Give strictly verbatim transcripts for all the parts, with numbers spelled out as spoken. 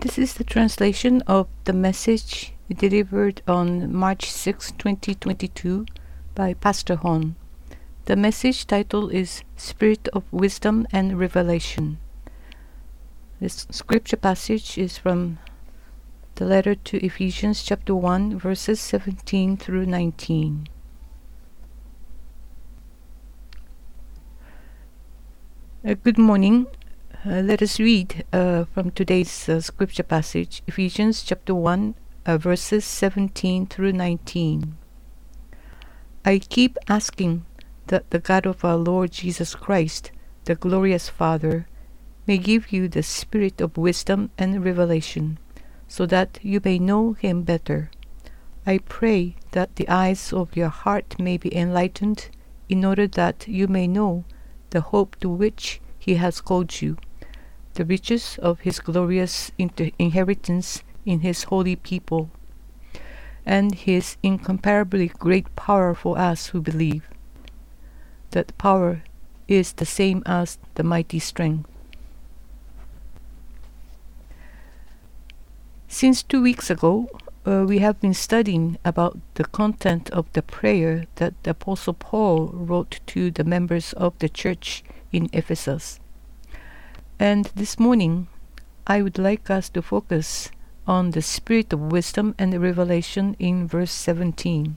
This is the translation of the message delivered on March sixth, twenty twenty-two by Pastor Hon. The message title is Spirit of Wisdom and Revelation. This scripture passage is from the letter to Ephesians chapter one, verses seventeen through nineteen. Uh, good morning. Uh, let us read uh, from today's uh, scripture passage, Ephesians chapter one, uh, verses seventeen through nineteen. I keep asking that the God of our Lord Jesus Christ, the glorious Father, may give you the spirit of wisdom and revelation, so that you may know him better. I pray that the eyes of your heart may be enlightened, in order that you may know the hope to which he has called you, the riches of his glorious inter- inheritance in his holy people, and his incomparably great power for us who believe. That power is the same as the mighty strength. Since two weeks ago, uh, we have been studying about the content of the prayer that the Apostle Paul wrote to the members of the church in Ephesus. And this morning, I would like us to focus on the spirit of wisdom and revelation in verse seventeen.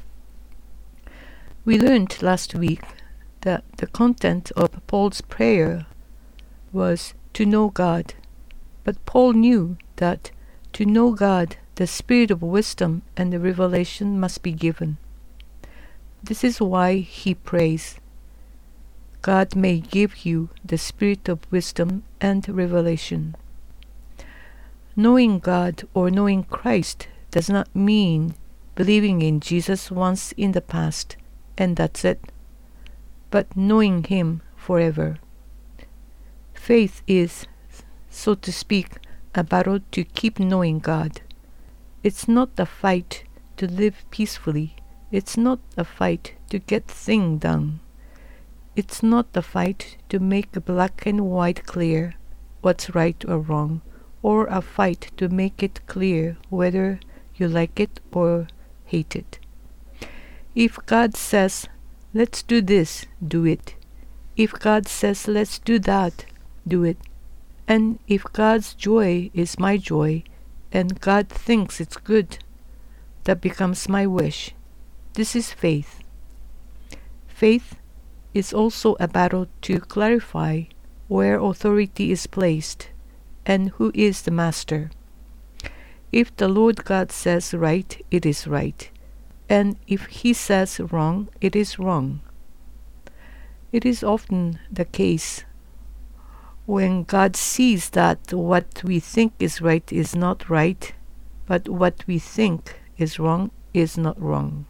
We learned last week that the content of Paul's prayer was to know God, but Paul knew that to know God, the spirit of wisdom and the revelation must be given. This is why he prays, God may give you the spirit of wisdom and revelation. Knowing God or knowing Christ does not mean believing in Jesus once in the past and that's it, but knowing him forever. Faith is, so to speak, a battle to keep knowing God. It's not a fight to live peacefully. It's not a fight to get things done. It's not a fight to make black and white clear what's right or wrong, or a fight to make it clear whether you like it or hate it. If God says, let's do this, do it. If God says, let's do that, do it. And if God's joy is my joy, and God thinks it's good, that becomes my wish. This is faith. Faith is also a battle to clarify where authority is placed and who is the master. If the Lord God says right, it is right, and if he says wrong, it is wrong. It is often the case when God sees that what we think is right is not right, but what we think is wrong is not wrong.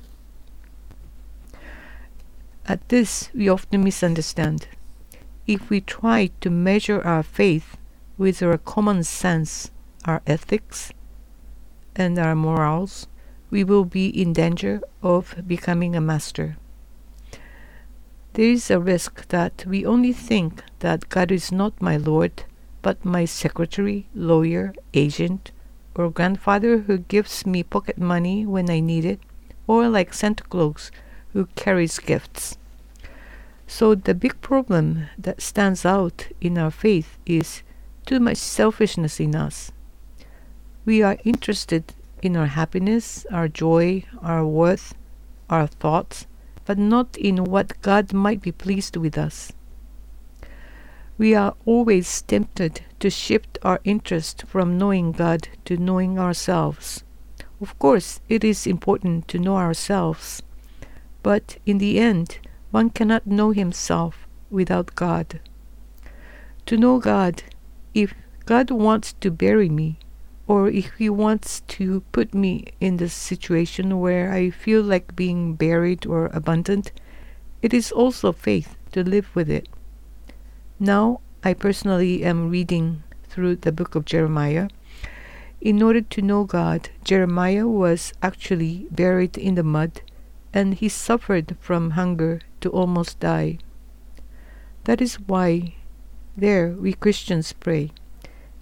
At this, we often misunderstand. If we try to measure our faith with our common sense, our ethics, and our morals, we will be in danger of becoming a master. There is a risk that we only think that God is not my Lord, but my secretary, lawyer, agent, or grandfather who gives me pocket money when I need it, or like Santa Claus who carries gifts. So the big problem that stands out in our faith is too much selfishness in us. We are interested in our happiness, our joy, our worth, our thoughts, but not in what God might be pleased with us. We are always tempted to shift our interest from knowing God to knowing ourselves. Of course, it is important to know ourselves, but in the end, one cannot know himself without God. To know God, if God wants to bury me, or if he wants to put me in the situation where I feel like being buried or abandoned, it is also faith to live with it. Now, I personally am reading through the book of Jeremiah. In order to know God, Jeremiah was actually buried in the mud, and he suffered from hunger to almost die. That is why there we Christians pray,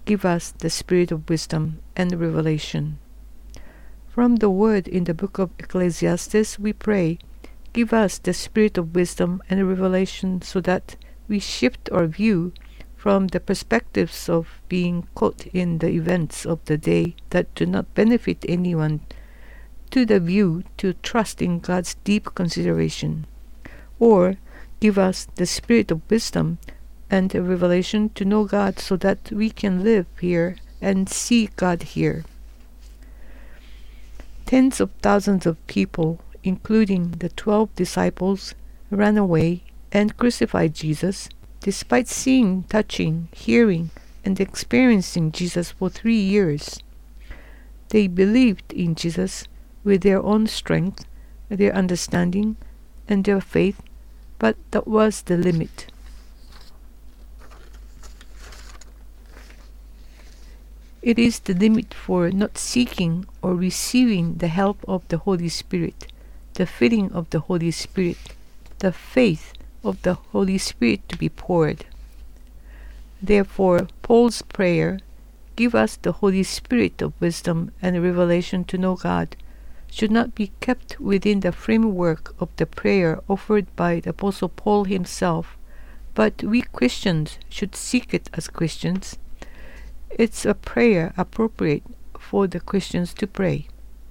give us the spirit of wisdom and revelation. From the word in the book of Ecclesiastes, we pray, give us the spirit of wisdom and revelation so that we shift our view from the perspectives of being caught in the events of the day that do not benefit anyone to the view to trust in God's deep consideration. Or give us the spirit of wisdom and the revelation to know God so that we can live here and see God here. Tens of thousands of people, including the twelve disciples, ran away and crucified Jesus, despite seeing, touching, hearing, and experiencing Jesus for three years. They believed in Jesus with their own strength, their understanding, and their faith, but that was the limit. It is the limit for not seeking or receiving the help of the Holy Spirit, the filling of the Holy Spirit, the faith of the Holy Spirit to be poured. Therefore, Paul's prayer, give us the Holy Spirit of wisdom and revelation to know God, should not be kept within the framework of the prayer offered by the Apostle Paul himself, but we Christians should seek it as Christians. It's a prayer appropriate for the Christians to pray.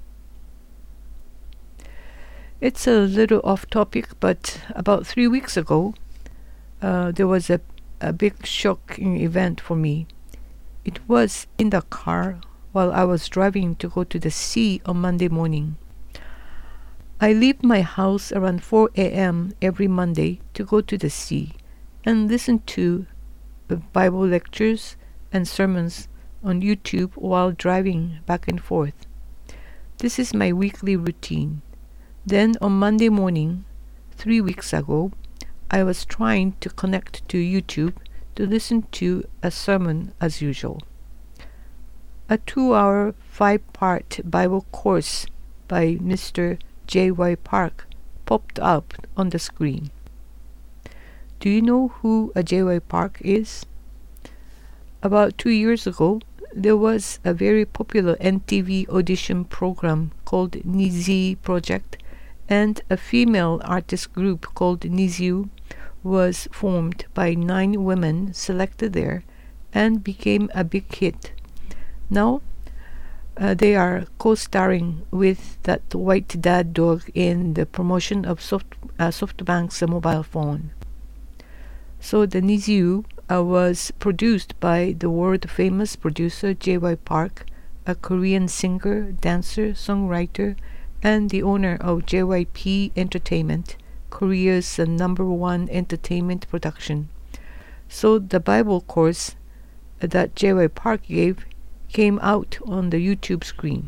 It's a little off topic, but about three weeks ago, uh, there was a, a big shocking event for me. It was in the car while I was driving to go to the sea on Monday morning. I leave my house around four a.m. every Monday to go to the sea and listen to the Bible lectures and sermons on YouTube while driving back and forth. This is my weekly routine. Then on Monday morning, three weeks ago, I was trying to connect to YouTube to listen to a sermon as usual. A two-hour, five-part Bible course by Mister J Y Park popped up on the screen. Do you know who a J Y Park is? About two years ago, there was a very popular N T V audition program called Nizi Project, and a female artist group called Niziu was formed by nine women selected there and became a big hit. Now, uh, they are co-starring with that white dad dog in the promotion of Soft, uh, SoftBank's uh, mobile phone. So the Niziu uh, was produced by the world-famous producer J Y Park, a Korean singer, dancer, songwriter, and the owner of J Y P Entertainment, Korea's uh, number one entertainment production. So the Bible course uh, that J Y Park gave came out on the YouTube screen.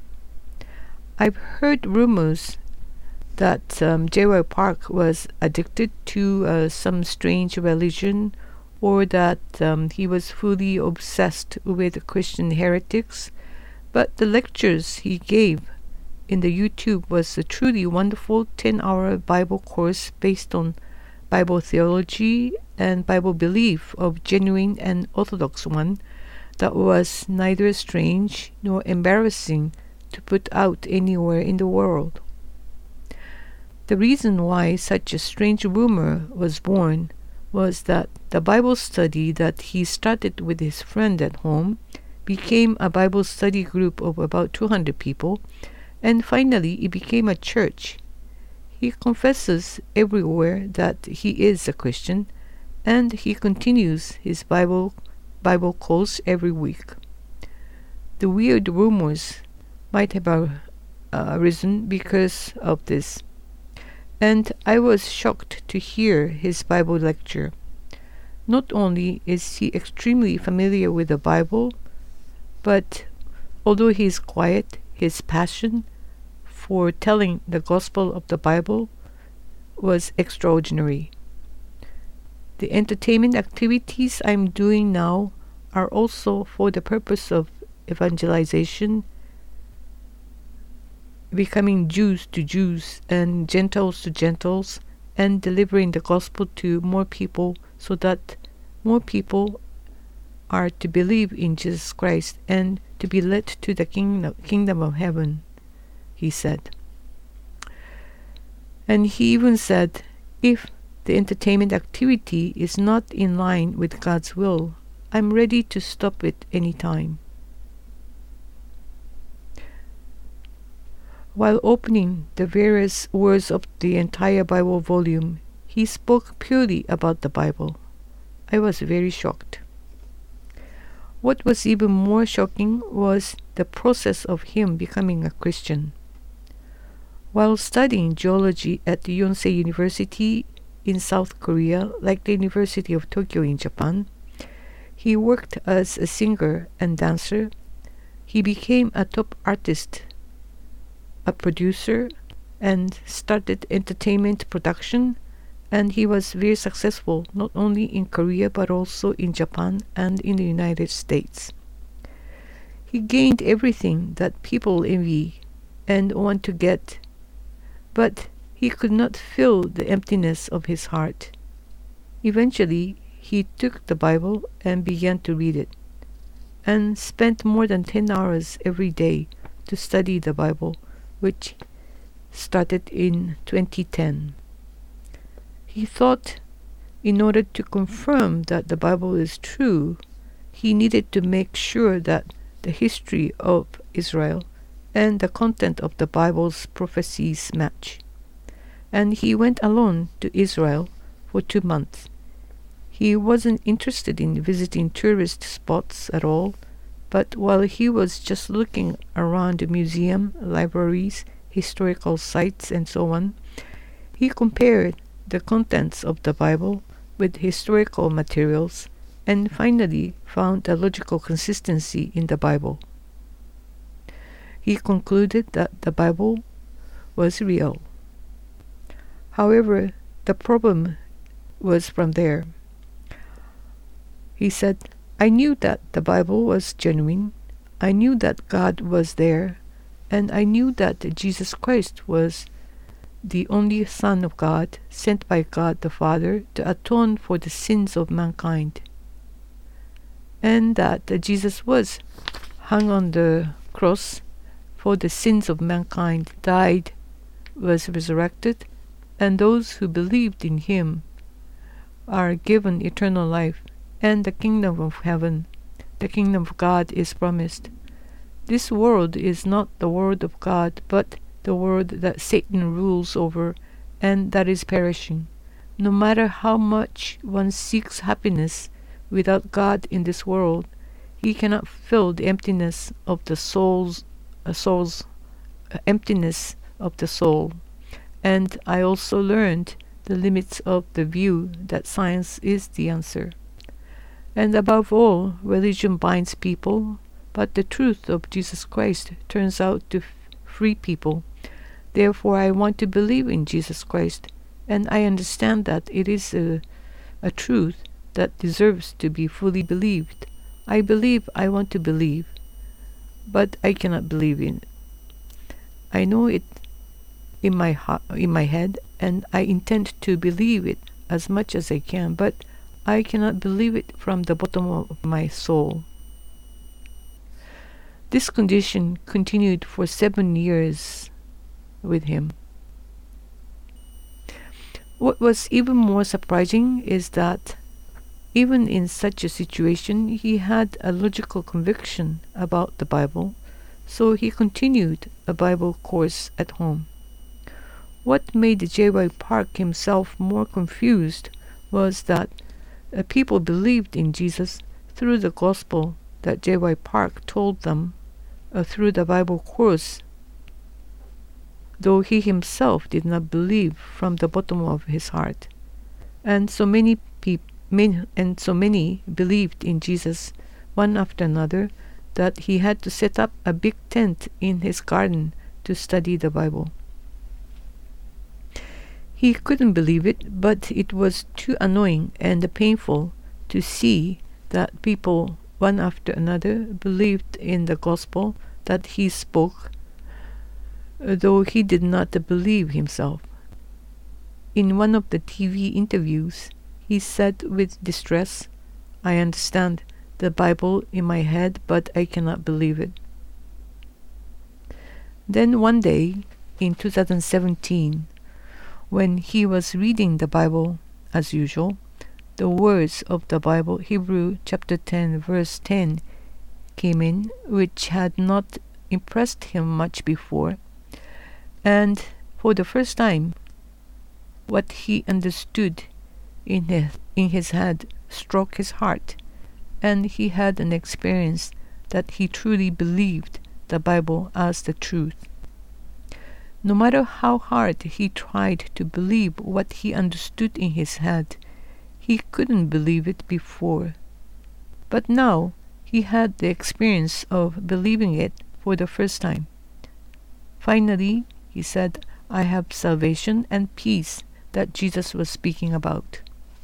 I've heard rumors that um, J Y Park was addicted to uh, some strange religion, or that um, he was fully obsessed with Christian heretics, but the lectures he gave in the YouTube was a truly wonderful ten-hour Bible course based on Bible theology and Bible belief of genuine and orthodox one that was neither strange nor embarrassing to put out anywhere in the world. The reason why such a strange rumor was born was that the Bible study that he started with his friend at home became a Bible study group of about two hundred people, and finally it became a church. He confesses everywhere that he is a Christian, and he continues his Bible Bible course every week. The weird rumors might have uh, arisen because of this, and I was shocked to hear his Bible lecture. Not only is he extremely familiar with the Bible, but although he is quiet, his passion for telling the gospel of the Bible was extraordinary. The entertainment activities I'm doing now are also for the purpose of evangelization, becoming Jews to Jews and Gentiles to Gentiles, and delivering the gospel to more people so that more people are to believe in Jesus Christ and to be led to the kingdom, kingdom of heaven, he said. And he even said, if the entertainment activity is not in line with God's will, I'm ready to stop it any time. While opening the various words of the entire Bible volume, he spoke purely about the Bible. I was very shocked. What was even more shocking was the process of him becoming a Christian. While studying geology at the Yonsei University in South Korea, like the University of Tokyo in Japan, he worked as a singer and dancer. He became a top artist, a producer, and started entertainment production, and he was very successful not only in Korea but also in Japan and in the United States. He gained everything that people envy and want to get, but he could not fill the emptiness of his heart. Eventually, he took the Bible and began to read it, and spent more than ten hours every day to study the Bible, which started in twenty ten. He thought in order to confirm that the Bible is true, he needed to make sure that the history of Israel and the content of the Bible's prophecies match. And he went alone to Israel for two months. He wasn't interested in visiting tourist spots at all, but while he was just looking around the museum, libraries, historical sites, and so on, he compared the contents of the Bible with historical materials and finally found a logical consistency in the Bible. He concluded that the Bible was real. However, the problem was from there. He said, I knew that the Bible was genuine, I knew that God was there, and I knew that Jesus Christ was the only Son of God, sent by God the Father to atone for the sins of mankind, and that Jesus was hung on the cross for the sins of mankind, died, was resurrected, and those who believed in him are given eternal life, and the kingdom of heaven, the kingdom of God is promised. This world is not the world of God, but the world that Satan rules over and that is perishing. No matter how much one seeks happiness without God in this world, he cannot fill the emptiness of the soul's uh, soul's uh, emptiness of the soul. And I also learned the limits of the view that science is the answer. And above all, religion binds people, but the truth of Jesus Christ turns out to f- free people. Therefore, I want to believe in Jesus Christ, and I understand that it is a, a truth that deserves to be fully believed. I believe I want to believe, but I cannot believe in it. I know it in my ha- in my head, and I intend to believe it as much as I can, but I cannot believe it from the bottom of my soul. This condition continued for seven years with him. What was even more surprising is that even in such a situation, he had a logical conviction about the Bible, so he continued a Bible course at home. What made J Y Park himself more confused was that uh, people believed in Jesus through the gospel that J Y Park told them uh, through the Bible course, though he himself did not believe from the bottom of his heart. And so many people Many, and so many believed in Jesus, one after another, that he had to set up a big tent in his garden to study the Bible. He couldn't believe it, but it was too annoying and painful to see that people, one after another, believed in the gospel that he spoke, though he did not believe himself. In one of the T V interviews, he said with distress, I understand the Bible in my head, but I cannot believe it. Then one day, in two thousand seventeen, when he was reading the Bible as usual, the words of the Bible, Hebrew chapter ten, verse ten, came in, which had not impressed him much before. And for the first time, what he understood in his, in his head struck his heart, and he had an experience that he truly believed the Bible as the truth. No matter how hard he tried to believe what he understood in his head, he couldn't believe it before. But now he had the experience of believing it for the first time. Finally, he said, I have salvation and peace that Jesus was speaking about.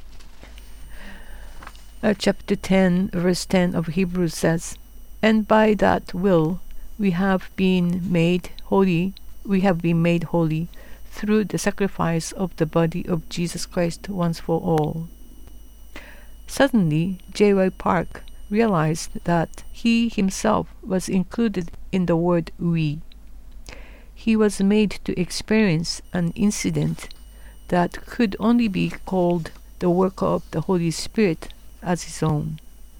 Uh, chapter ten, verse ten of Hebrews says, And by that will we have been made holy, we have been made holy through the sacrifice of the body of Jesus Christ once for all. Suddenly, J Y Park realized that he himself was included in the word we. He was made to experience an incident that could only be called the work of the Holy Spirit as his own.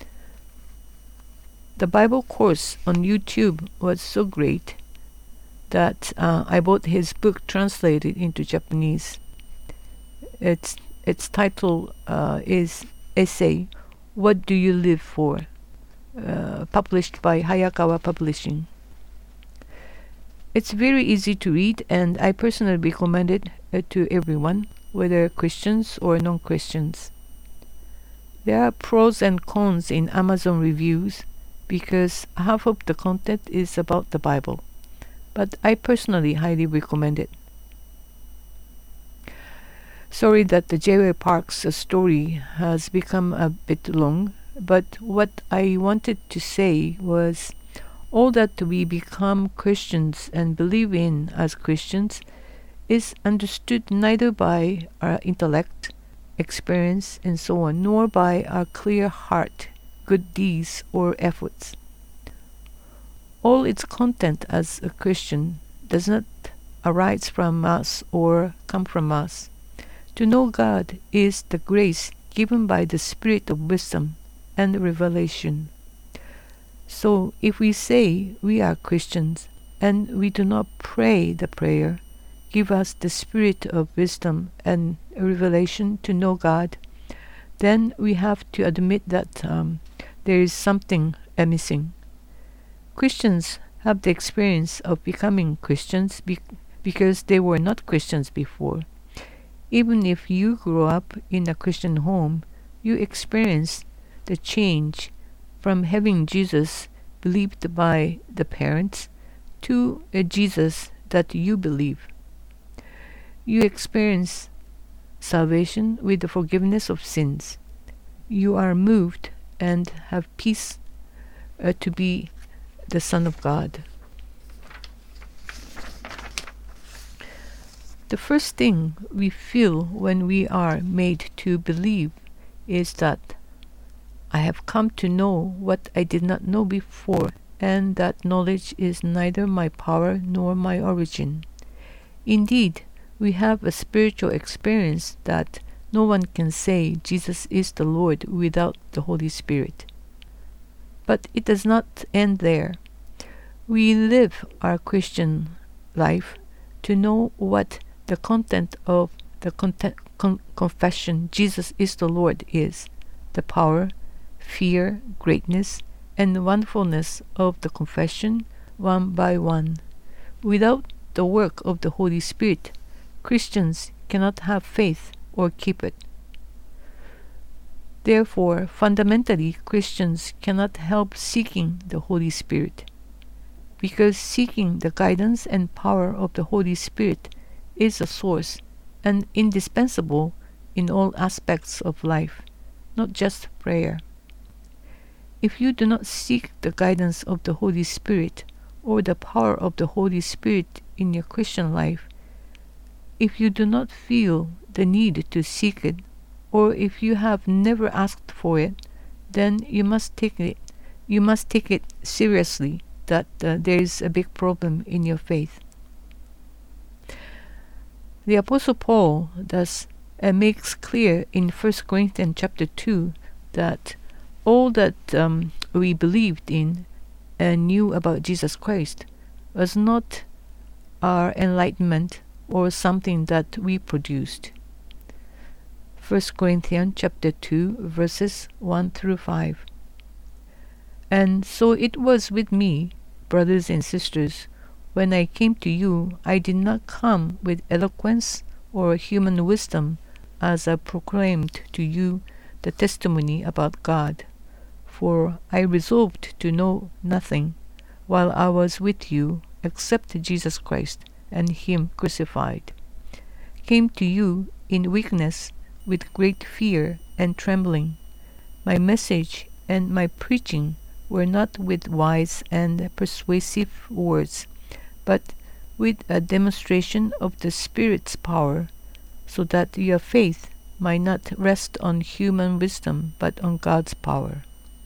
The Bible course on YouTube was so great that uh, I bought his book translated into Japanese. Its its title uh, is Essay, What Do You Live For? Uh, published by Hayakawa Publishing. It's very easy to read, and I personally recommend it uh, to everyone, whether Christians or non-Christians. There are pros and cons in Amazon reviews because half of the content is about the Bible, but I personally highly recommend it. Sorry that the J Y Park's uh, story has become a bit long, but what I wanted to say was all that we become Christians and believe in as Christians is understood neither by our intellect, experience, and so on, nor by our clear heart, good deeds, or efforts. All its content as a Christian does not arise from us or come from us. To know God is the grace given by the Spirit of wisdom and revelation. So if we say we are Christians and we do not pray the prayer, give us the spirit of wisdom and revelation to know God, then we have to admit that um, there is something uh, missing. Christians have the experience of becoming Christians be- because they were not Christians before. Even if you grew up in a Christian home, you experience the change from having Jesus believed by the parents to a Jesus that you believe. You experience salvation with the forgiveness of sins. You are moved and have peace uh, to be the Son of God. The first thing we feel when we are made to believe is that I have come to know what I did not know before, and that knowledge is neither my power nor my origin. Indeed, we have a spiritual experience that no one can say Jesus is the Lord without the Holy Spirit. But it does not end there. We live our Christian life to know what the content of the content, con- confession Jesus is the Lord is, the power, fear, greatness, and wonderfulness of the confession one by one. Without the work of the Holy Spirit, Christians cannot have faith or keep it. Therefore, fundamentally, Christians cannot help seeking the Holy Spirit, because seeking the guidance and power of the Holy Spirit is a source and indispensable in all aspects of life, not just prayer. If you do not seek the guidance of the Holy Spirit or the power of the Holy Spirit in your Christian life, if you do not feel the need to seek it, or if you have never asked for it, then you must take it you must take it seriously that uh, there is a big problem in your faith. The Apostle Paul thus uh, makes clear in First Corinthians chapter two that all that um, we believed in and knew about Jesus Christ was not our enlightenment or something that we produced. First Corinthians chapter two verses one through five. And so it was with me, brothers and sisters. When I came to you, I did not come with eloquence or human wisdom, as I proclaimed to you the testimony about God. For I resolved to know nothing, while I was with you, except Jesus Christ and Him crucified. Came to you in weakness, with great fear and trembling. My message and my preaching were not with wise and persuasive words, but with a demonstration of the Spirit's power, so that your faith might not rest on human wisdom, but on God's power.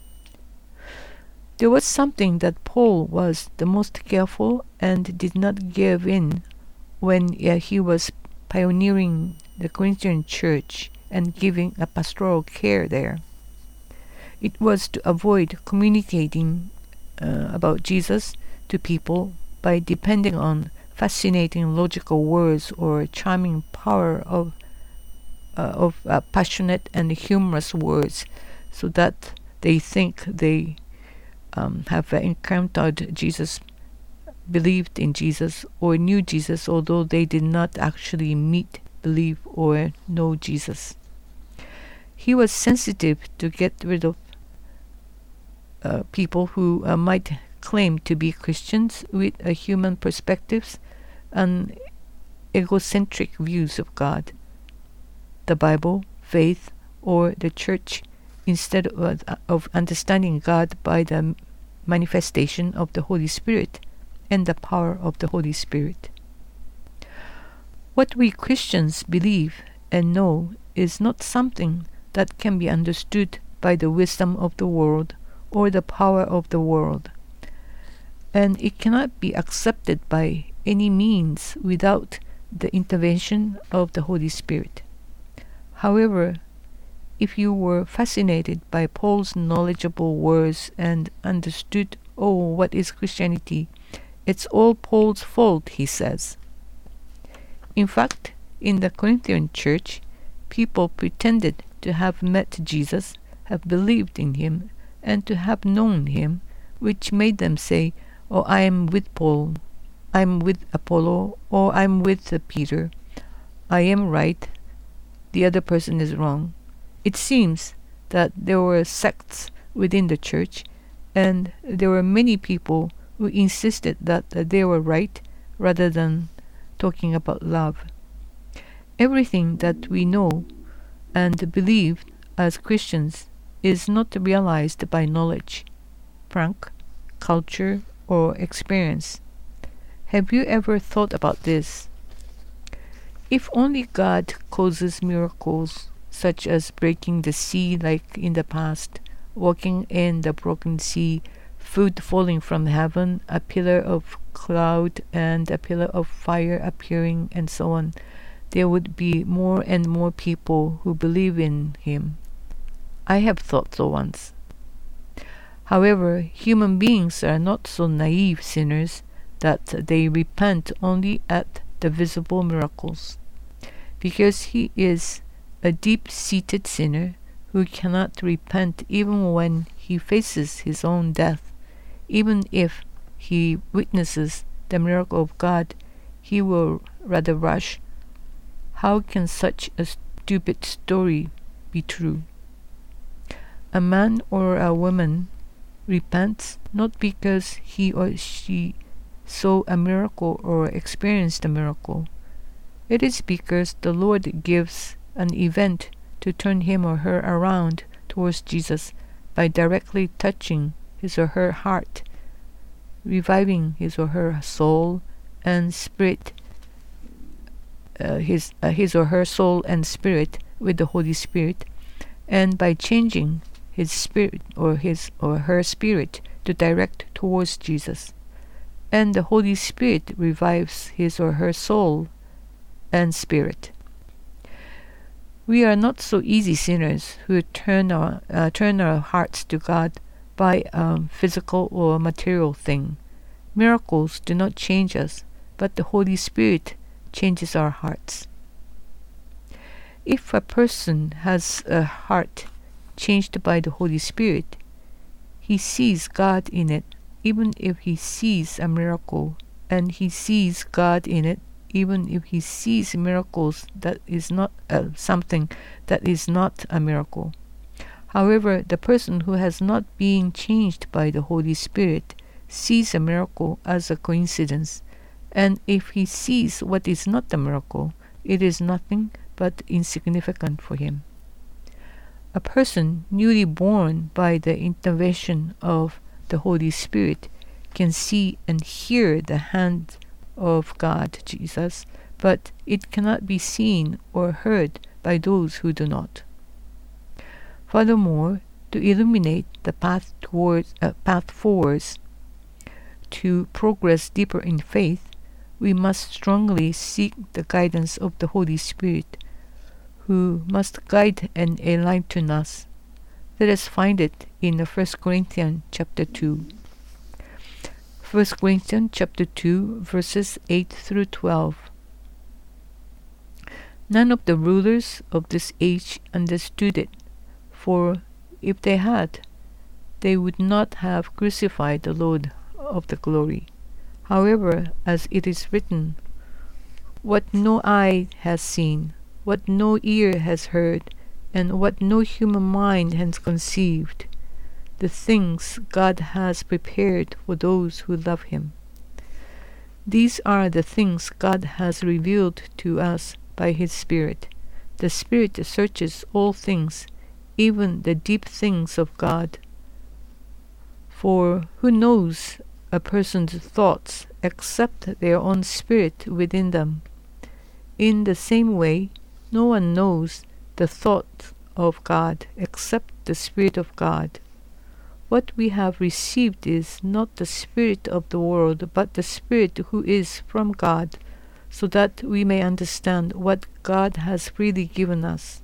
There was something that Paul was the most careful and did not give in when uh, he was pioneering the Corinthian church and giving a pastoral care there. It was to avoid communicating uh, about Jesus to people by depending on fascinating logical words or charming power of uh, of uh, passionate and humorous words, so that they think they um, have uh, encountered Jesus, believed in Jesus, or knew Jesus, although they did not actually meet, believe, or know Jesus. He was sensitive to get rid of uh, people who uh, might claim to be Christians with uh, human perspectives and egocentric views of God, the Bible, faith, or the church, instead of, uh, of understanding God by the manifestation of the Holy Spirit and the power of the Holy Spirit. What we Christians believe and know is not something that can be understood by the wisdom of the world or the power of the world, and it cannot be accepted by any means without the intervention of the Holy Spirit. However, if you were fascinated by Paul's knowledgeable words and understood, oh, what is Christianity? It's all Paul's fault, he says. In fact, in the Corinthian church, people pretended to have met Jesus, have believed in him, and to have known him, which made them say, oh, I am with Paul, I am with Apollo, or I am with uh, Peter. I am right, the other person is wrong. It seems that there were sects within the church, and there were many people who insisted that uh, they were right rather than talking about love. Everything that we know and believe as Christians is not realized by knowledge, prank, culture, or experience. Have you ever thought about this? If only God causes miracles, such as breaking the sea like in the past, walking in the broken sea, food falling from heaven, a pillar of cloud and a pillar of fire appearing, and so on, there would be more and more people who believe in him. I have thought so once. However, human beings are not so naive sinners that they repent only at the visible miracles, because he is a deep-seated sinner who cannot repent even when he faces his own death. Even if he witnesses the miracle of God, he will rather rush. How can such a stupid story be true? A man or a woman repents not because he or she saw a miracle or experienced a miracle. It is because the Lord gives an event to turn him or her around towards Jesus by directly touching his or her heart, reviving his or her soul and spirit, uh, his uh, his or her soul and spirit with the Holy Spirit, and by changing his spirit or his or her spirit to direct towards Jesus, and the Holy Spirit revives his or her soul and spirit. We are not so easy sinners who turn our uh, turn our hearts to God by a physical or material thing. Miracles do not change us, but the Holy Spirit changes our hearts. If a person has a heart changed by the Holy Spirit, he sees God in it, even if he sees a miracle, and he sees God in it, even if he sees miracles that is not uh, something that is not a miracle. However, the person who has not been changed by the Holy Spirit sees a miracle as a coincidence, and if he sees what is not a miracle, it is nothing but insignificant for him. A person newly born by the intervention of the Holy Spirit can see and hear the hand of God, Jesus, but it cannot be seen or heard by those who do not. Furthermore, to illuminate the path towards uh, path forwards, to progress deeper in faith, we must strongly seek the guidance of the Holy Spirit, who must guide and enlighten us. Let us find it in First Corinthians chapter two. First Corinthians chapter two, verses eight through twelve. None of the rulers of this age understood it, for if they had, they would not have crucified the Lord of the glory. However, as it is written, what no eye has seen, what no ear has heard, and what no human mind has conceived, the things God has prepared for those who love him. These are the things God has revealed to us by his Spirit. The Spirit searches all things, even the deep things of God. For who knows a person's thoughts except their own spirit within them? In the same way, no one knows the thoughts of God except the Spirit of God. What we have received is not the spirit of the world, but the Spirit who is from God, so that we may understand what God has freely given us.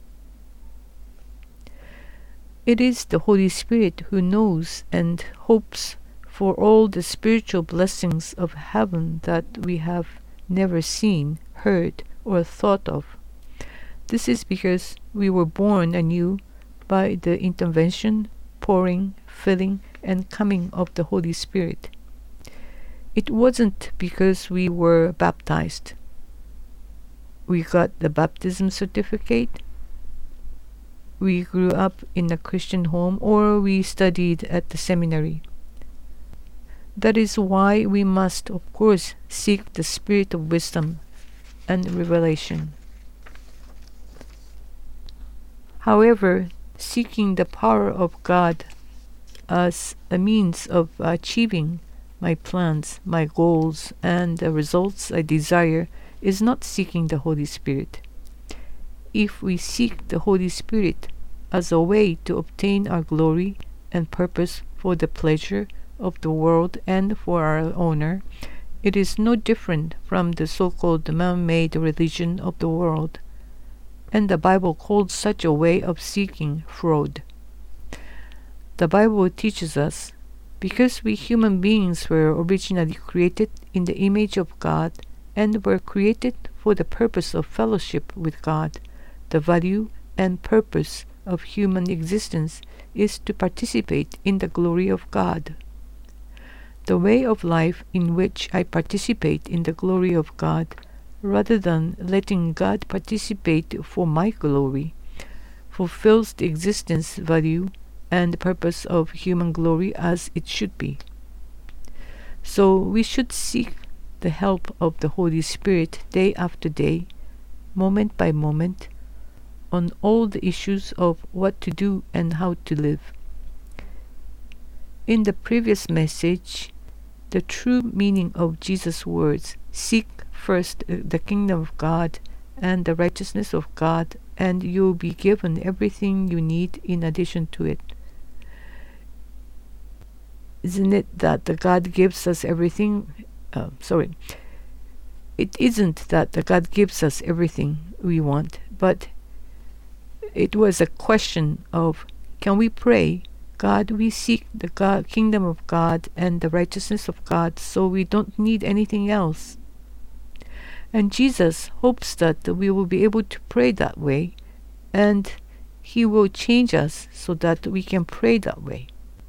It is the Holy Spirit who knows and hopes for all the spiritual blessings of heaven that we have never seen, heard, or thought of. This is because we were born anew by the intervention, pouring, filling, and coming of the Holy Spirit. It wasn't because we were baptized. We got the baptism certificate, we grew up in a Christian home, or we studied at the seminary. That is why we must, of course, seek the spirit of wisdom and revelation. However, seeking the power of God as a means of achieving my plans, my goals, and the results I desire is not seeking the Holy Spirit. If we seek the Holy Spirit as a way to obtain our glory and purpose for the pleasure of the world and for our honor, it is no different from the so-called man-made religion of the world, and the Bible calls such a way of seeking fraud. The Bible teaches us, because we human beings were originally created in the image of God and were created for the purpose of fellowship with God, the value and purpose of human existence is to participate in the glory of God. The way of life in which I participate in the glory of God, rather than letting God participate for my glory, fulfills the existence, value, and purpose of human glory as it should be. So we should seek the help of the Holy Spirit day after day, moment by moment, on all the issues of what to do and how to live. In the previous message, the true meaning of Jesus' words, seek first the kingdom of God and the righteousness of God, and you will be given everything you need in addition to it, isn't it that the God gives us everything? Uh, sorry. It isn't that the God gives us everything we want, but it was a question of, can we pray, God, we seek the God, kingdom of God and the righteousness of God, so we don't need anything else. And Jesus hopes that we will be able to pray that way, and He will change us so that we can pray that way.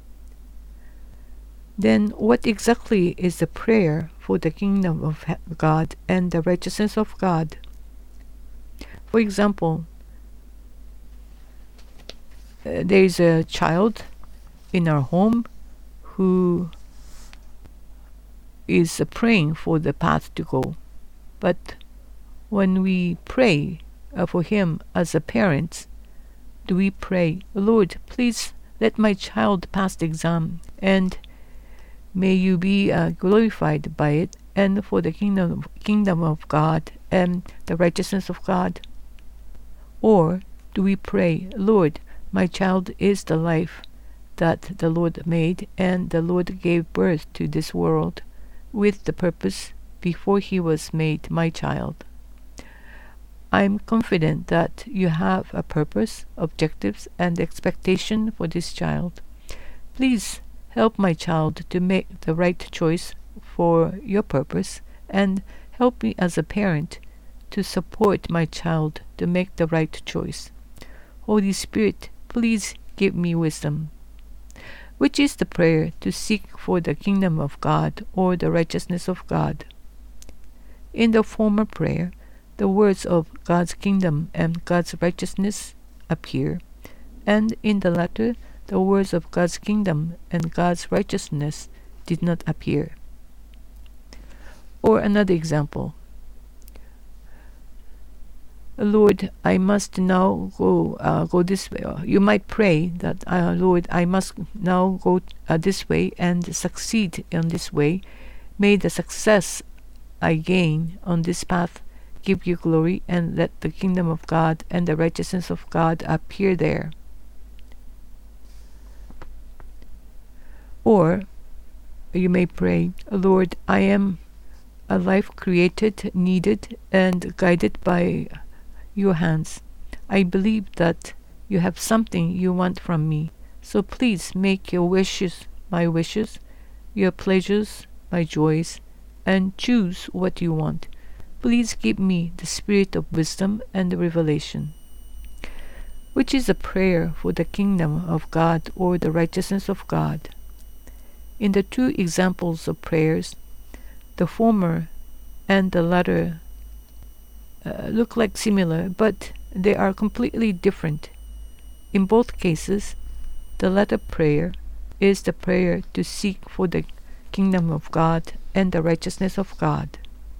Then what exactly is the prayer for the kingdom of God and the righteousness of God? For example, uh, there is a child in our home who is uh, praying for the path to go. But when we pray uh, for him as a parent, do we pray, Lord, please let my child pass the exam, and may you be uh, glorified by it, and for the kingdom, kingdom of God and the righteousness of God? Or do we pray, Lord, my child is the life that the Lord made, and the Lord gave birth to this world with the purpose before he was made my child. I'm confident that you have a purpose, objectives, and expectation for this child. Please help my child to make the right choice for your purpose, and help me as a parent to support my child to make the right choice. Holy Spirit, please give me wisdom. Which is the prayer to seek for the kingdom of God or the righteousness of God? In the former prayer, the words of God's kingdom and God's righteousness appear, and in the latter, the words of God's kingdom and God's righteousness did not appear. Or another example, Lord, I must now go uh, go this way. You might pray that, uh, Lord, I must now go uh, this way and succeed in this way. May the success I gain on this path give you glory, and let the kingdom of God and the righteousness of God appear there. Or you may pray, Lord, I am a life created, needed, and guided by your hands. I believe that you have something you want from me, so please make your wishes my wishes, your pleasures my joys, and choose what you want. Please give me the spirit of wisdom and revelation. Which is a prayer for the kingdom of God or the righteousness of God? In the two examples of prayers, the former and the latter uh, look like similar, but they are completely different. In both cases, the latter prayer is the prayer to seek for the kingdom of God and the righteousness of God.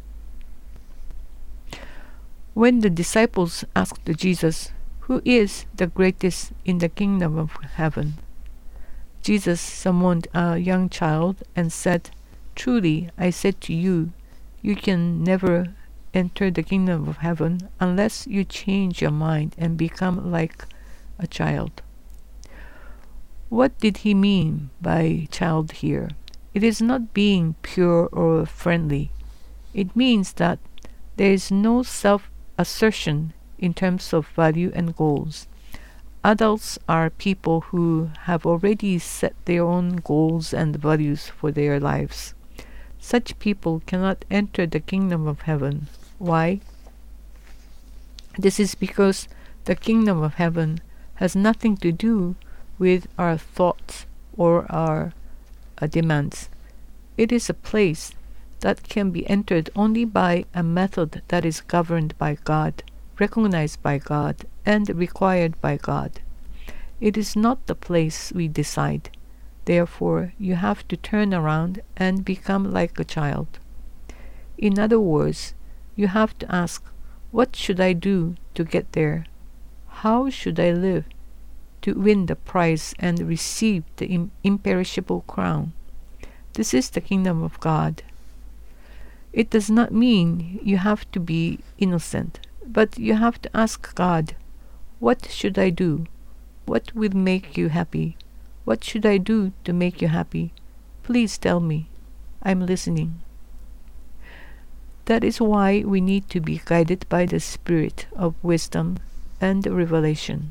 When the disciples asked Jesus, "Who is the greatest in the kingdom of heaven?" Jesus summoned a young child and said, "Truly, I said to you, you can never enter the kingdom of heaven unless you change your mind and become like a child." What did he mean by child here? It is not being pure or friendly. It means that there is no self-assertion in terms of value and goals. Adults are people who have already set their own goals and values for their lives. Such people cannot enter the kingdom of heaven. Why? This is because the kingdom of heaven has nothing to do with our thoughts or our uh, demands. It is a place that can be entered only by a method that is governed by God, recognized by God, and required by God. It is not the place we decide. Therefore, you have to turn around and become like a child. In other words, you have to ask, what should I do to get there? How should I live to win the prize and receive the im- imperishable crown? This is the kingdom of God. It does not mean you have to be innocent, but you have to ask God, what should I do? What will make you happy? What should I do to make you happy? Please tell me. I'm listening. That is why we need to be guided by the Spirit of wisdom and revelation.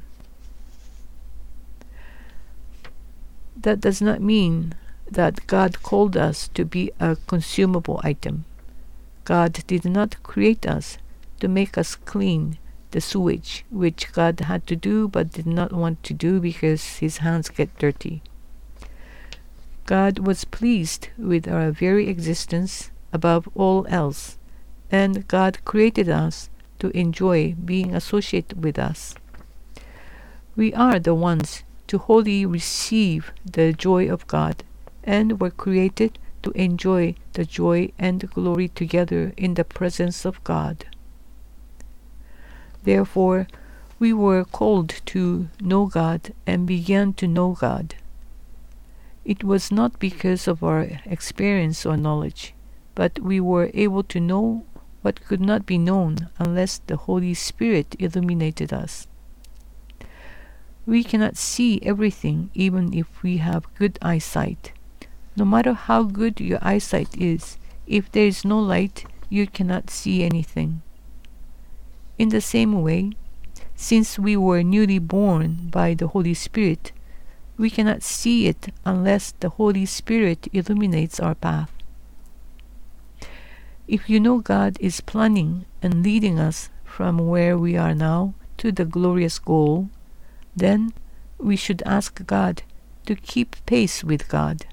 That does not mean that God called us to be a consumable item. God did not create us to make us clean the sewage, which God had to do but did not want to do because his hands get dirty. God was pleased with our very existence above all else, and God created us to enjoy being associated with us. We are the ones to wholly receive the joy of God, and were created to enjoy the joy and glory together in the presence of God. Therefore, we were called to know God and began to know God. It was not because of our experience or knowledge, but we were able to know what could not be known unless the Holy Spirit illuminated us. We cannot see everything even if we have good eyesight. No matter how good your eyesight is, if there is no light, you cannot see anything. In the same way, since we were newly born by the Holy Spirit, we cannot see it unless the Holy Spirit illuminates our path. If you know God is planning and leading us from where we are now to the glorious goal, then we should ask God to keep pace with God.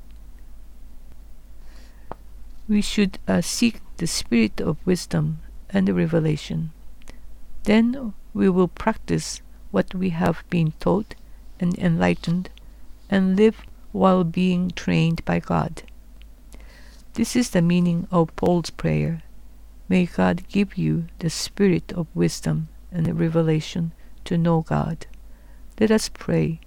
We should uh, seek the spirit of wisdom and revelation. Then we will practice what we have been taught and enlightened, and live while being trained by God. This is the meaning of Paul's prayer. May God give you the spirit of wisdom and revelation to know God. Let us pray